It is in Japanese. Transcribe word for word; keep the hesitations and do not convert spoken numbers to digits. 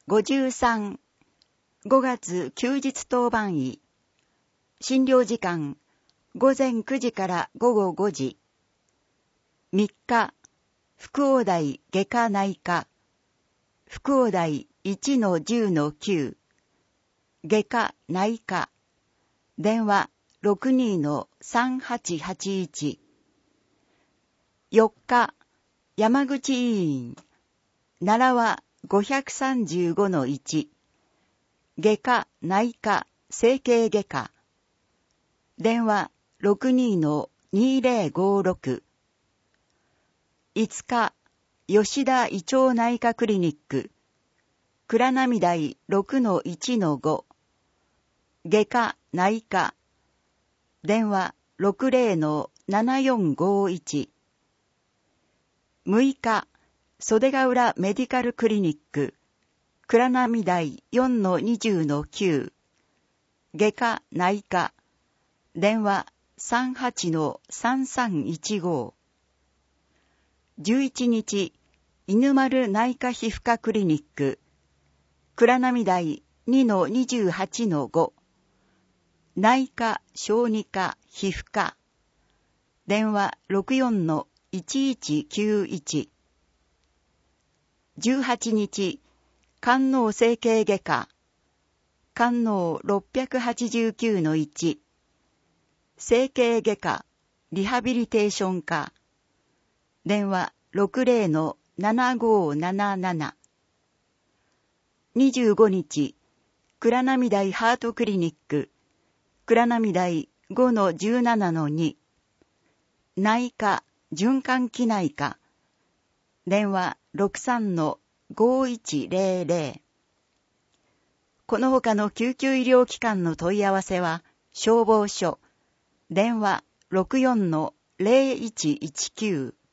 ごじゅうさん、ごがつ休日当番医。診療時間、午前くじから午後ごじ。みっか、福王台外科内科。福王台 いちのじゅうのきゅう。外科内科。電話 ろくにのさんはちはちいち。よっか、山口医院。奈良は ごひゃくさんじゅうごのいち。外科内科整形外科。電話 ろくにのにぜろごろく。いつか、吉田胃腸内科クリニック。倉波台 ろくのいちのご。外科内科。電話 ろくぜろのななよんごいち。むいか、袖ヶ浦メディカルクリニック。倉波台 よんのにじゅうのきゅう。外科内科。電話 さんはちのさんさんいちご。じゅういちにち、犬丸内科皮膚科クリニック。倉波台 にのにじゅうはちのご。内科小児科皮膚科。電話 ろくよんのいちいちきゅういち。じゅうはちにち、肝脳整形外科。肝脳 ろっぴゃくはちじゅうきゅうのいち。整形外科、リハビリテーション科。電話 ろくぜろのななごなななな。にじゅうごにち、倉波台ハートクリニック。倉波台 ごのじゅうななのに。内科、循環器内科。電話 ろくさんのごいちぜろぜろ。この他の救急医療機関の問い合わせは、消防署、電話 ろくよんのぜろいちいちきゅう。